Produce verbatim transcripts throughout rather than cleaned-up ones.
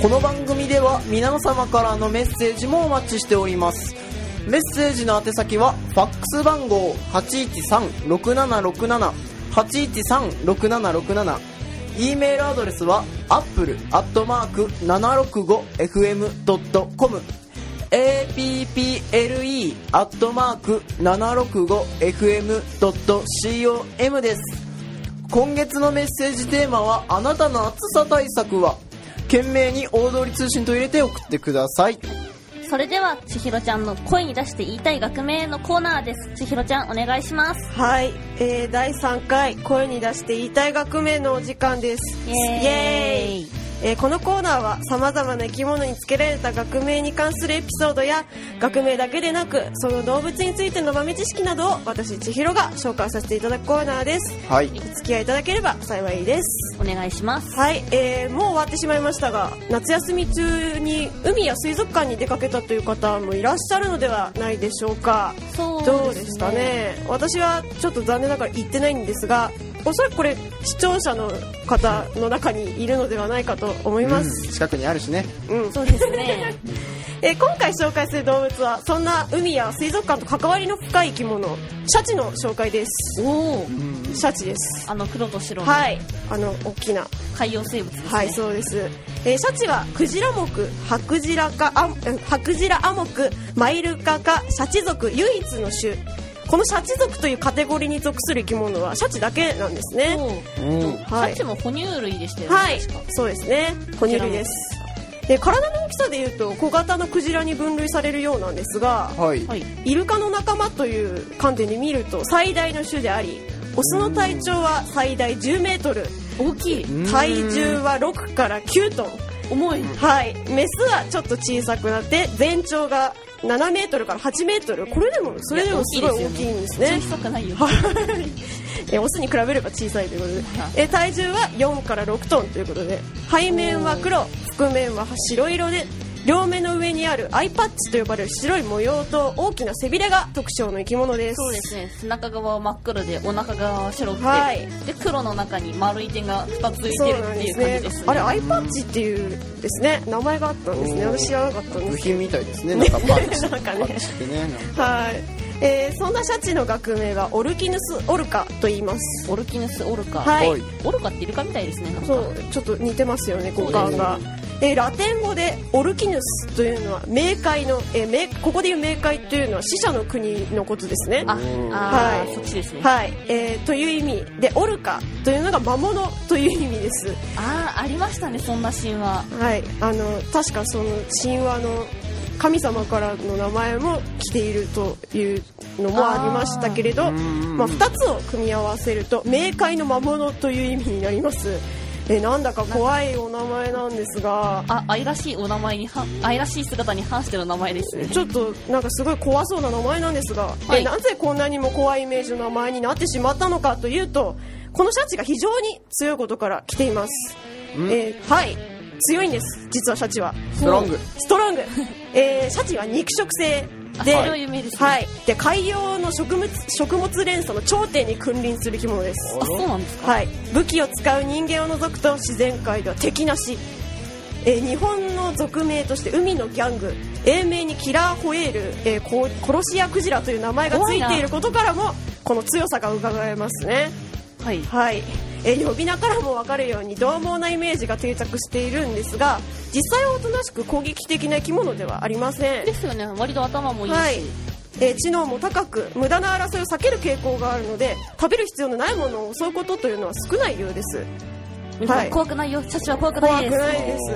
この番組では皆様からのメッセージもお待ちしております。メッセージの宛先はファックス番号 はちいちさんろくななろくなな はちいちさんろくななろくなな、 E メールアドレスは アップル アットマーク ななろくごエフエム ドットコム エーピーピーエルイー アットマーク ななろくごエフエム ドットコム です。今月のメッセージテーマはあなたの暑さ対策は、懸命に大通り通信と入れて送ってください。 それでは千尋ちゃんの声に出して言いたい学名のコーナーです。千尋ちゃんお願いします。 はい、えー、だいさんかい声に出して言いたい学名のお時間です。 イエーイ、イエーイ。 えー、このコーナーは様々な生き物につけられた学名に関するエピソードや、学名だけでなくその動物についての豆知識などを私千尋が紹介させていただくコーナーです。 はい、 お付き合いいただければ幸いです。 お願いします。 はい、えー、もう終わってしまいましたが、夏休み中に海や水族館に出かけたという方もいらっしゃるのではないでしょうか。 そうですね。 どうでしたね。私はちょっと残念ながら行ってないんですが、おそらくこれ視聴者の方の中にいるのではないかと思います、 うん、近くにあるしね、 うん、 そうですねえー、今回紹介する動物はそんな海や水族館と関わりの深い生き物、シャチの紹介です。 おー、 うん、シャチです。 あの黒と白の、 はい、あの大きな海洋生物ですね。 はい、そうです。えー、シャチはクジラ目、ハクジラかあハクジラア目、マイルカかシャチ属唯一の種。このシャチ属というカテゴリーに属する生き物はシャチだけなんですね。 うんはい、 シャチも哺乳類でしたよね。 はい、そうですね、哺乳類です。で、体の大きさでいうと小型のクジラに分類されるようなんですが、 はい、 イルカの仲間という観点で見ると最大の種であり、オスの体長は最大じゅうメートル、 大きい。 体重はろくからきゅうトン、 重い。 はい、メスはちょっと小さくなって全長がななメートルからはちメートル、これでもそれでもすごい大きいんですね。 小さくないよ。 えオスに比べれば小さいということで、え体重はよんからろくトンということで、背面は黒、腹面は白色で、両目の上にあるアイパッチと呼ばれる白い模様と大きな背びれが特徴の生き物です。 そうですね。背中側は真っ黒でお腹側は白くて、 はい、 で黒の中に丸い点がふたつついてるっていう感じですね。 あれアイパッチっていうですね、名前があったんですね。私知らなかったんです。 部品みたいですね。なんかパッチなんかね、 パッチってね、 はい、えー、そんなシャチの学名はオルキヌスオルカと言います。 オルキヌスオルカ、 はい、 オルカってイルカみたいですね。なんかそう、ちょっと似てますよね、五感が。えー、ラテン語でオルキヌスというのは冥界の、えー、冥ここでいう冥界というのは死者の国のことですね。 ああ、 はい、 そっちですね。 はい、えー、という意味で、オルカというのが魔物という意味です。 ああ、ありましたね、そんな神話。 はい、あの確かその神話の神様からの名前も来ているというのもありましたけれど、まあ、ふたつを組み合わせると冥界の魔物という意味になります。えなんだか怖いお名前なんですが、 あ、愛らしいお名前には愛らしい姿に反しての名前ですね。 ちょっとなんかすごい怖そうな名前なんですが、 はい、 えなぜこんなにも怖いイメージの名前になってしまったのかというと、このシャチが非常に強いことから来ています。えー、はい強いんです。実はシャチはストロングストロング、えー、シャチは肉食性で、 それは有名ですね。 はい、で海洋の食物食物連鎖の頂点に君臨する生き物です。 あ、そうなんですか。 はい、武器を使う人間を除くと自然界では敵なし、えー、日本の俗名として海のギャング、英名にキラーホエール、えー、殺し屋クジラという名前がついていることからもこの強さが伺えますね。 はい、 はい、えー、呼び名からも分かるように獰猛なイメージが定着しているんですが、実際はおとなしく攻撃的な生き物ではありません。 ですよね。割と頭もいいし、はい、 えー、知能も高く無駄な争いを避ける傾向があるので、食べる必要のないものを襲うことというのは少ないようです。 はい、怖くないよ、シャチは怖くないです。 怖くないです。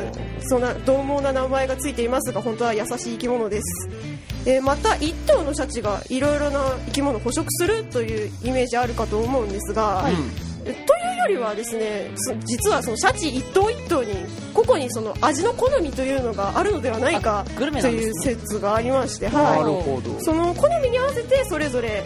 そんな獰猛な名前がついていますが、本当は優しい生き物です。えー、また一頭のシャチがいろいろな生き物を捕食するというイメージあるかと思うんですが、はい、というよりはですね、実はそのシャチ一頭一頭に個々にその味の好みというのがあるのではないかという説がありまして、はい、その好みに合わせてそれぞれ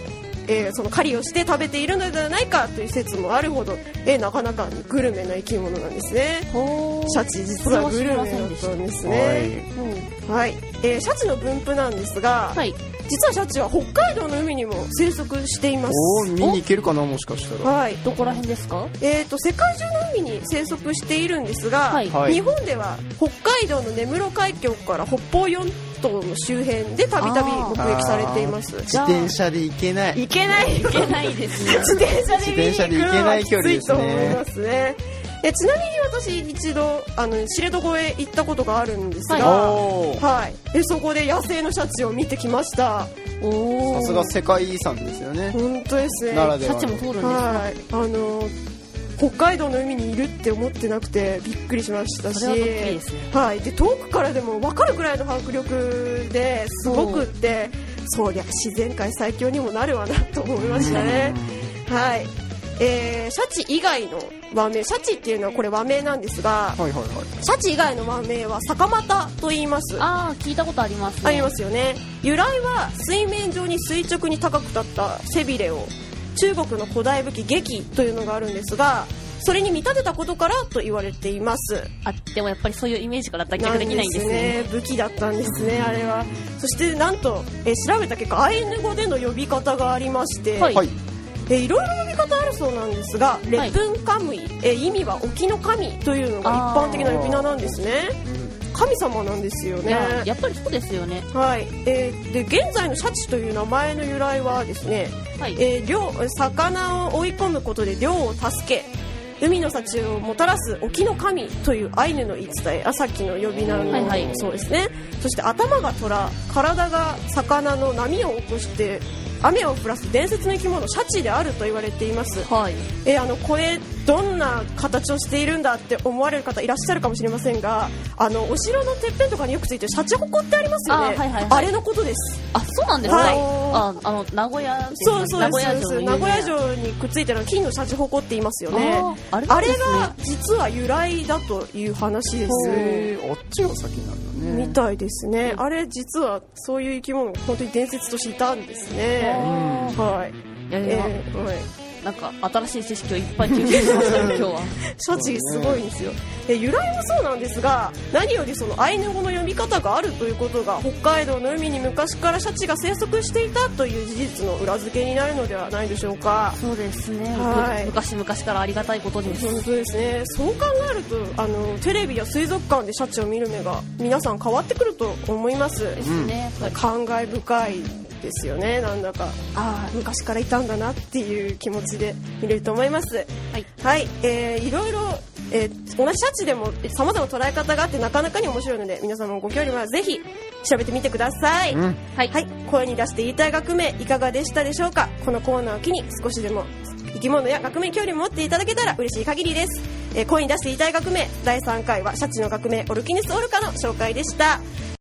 えーその狩りをして食べているのではないかという説もあるほど、えーなかなかグルメな生き物なんですね。シャチ実はグルメだったんですね。はい、えーシャチの分布なんですが、 はい、 実はシャチは北海道の海にも生息しています。 おー、見に行けるかな、もしかしたら。 はい、 どこら辺ですか？ えーと世界中の海に生息しているんですが、 はい日本では北海道の根室海峡から北方四島の周辺でたびたび目撃されています。 自転車で行けない。 行けないいけないですね。 自転車で見に行くのはきついと思い自転車で行けない距離ですねますね。えちなみに私一度あの知床へ行ったことがあるんですが、 おー、 はい、でそこで野生のシャチを見てきました。 おー、 さすが世界遺産ですよね。 本当ですね。 ならではのシャチも通るんですか？ はい、あの北海道の海にいるって思ってなくてびっくりしましたし、 それはドッキリですね。 はい、で遠くからでも分かるくらいの迫力ですごくってそりゃ自然界最強にもなるわなと思いましたね。はい、えー、シャチ以外の和名、シャチっていうのはこれ和名なんですが、 はいはいはい。 シャチ以外の和名は坂又と言います。 ああ、聞いたことありますね。 ありますよね。由来は水面上に垂直に高く立った背びれを中国の古代武器戟というのがあるんですが、それに見立てたことからと言われています。 あ、でもやっぱりそういうイメージから脱却できないんですね。 なんですね。武器だったんですね、あれは。そしてなんと、えー調べた結果アイヌ語での呼び方がありまして、 はいはい。 えーいろいろ呼び方あるそうなんですが、レプンカムイ、えー意味は沖の神というのが一般的な呼び名なんですね。神様なんですよね。 いや、やっぱりそうですよね。 はい、えーで現在のシャチという名前の由来はですね、 はい。 えー漁魚を追い込むことで漁を助け海の幸をもたらす沖の神というアイヌの言い伝え、あさっきの呼び名の、 はいはい、 そうですね。そして頭が虎、体が魚の波を起こして雨を降らす伝説の生き物シャチであると言われています。 はい。 えーあのこれどんな形をしているんだって思われる方いらっしゃるかもしれませんが、あのお城のてっぺんとかによくついてるシャチホコってありますよね。 あ、はいはいはい、 あれのことです。 あ、そうなんですね。 はい、 あ、あの名古屋ですそうそうです。 名古屋城の有名な名古屋城にくっついてる金のシャチホコって言いますよね。 あ、あれあれなんですね。 が実は由来だという話です。 えー、あっちが先なんだね。 みたいですね。あれ実はそういう生き物本当に伝説としていたんですね。はい。 いやいや、 えーはい。 なんか新しい知識をいっぱい吸収しましたね今日は。 シャチすごいんですよ。え由来もそうなんですが、何よりそのアイヌ語の読み方があるということが北海道の海に昔からシャチが生息していたという事実の裏付けになるのではないでしょうか。 そうですね。 はい昔々からありがたいことです。 本当ですね。そう考えるとあのテレビや水族館でシャチを見る目が皆さん変わってくると思います。 ですね。 感慨深いですよね。なんだかああ昔からいたんだなっていう気持ちで見れると思います。 はい、 はい、えー、いろいろ、えー、同じシャチでも様々な捉え方があってなかなかに面白いので皆さんもご興味はぜひ調べてみてください。 うん、 はい、 はい、声に出して言いたい学名いかがでしたでしょうか。このコーナーを機に少しでも生き物や学名に興味を持っていただけたら嬉しい限りです。えー、声に出して言いたい学名だいさんかいはシャチの学名オルキヌスオルカの紹介でした。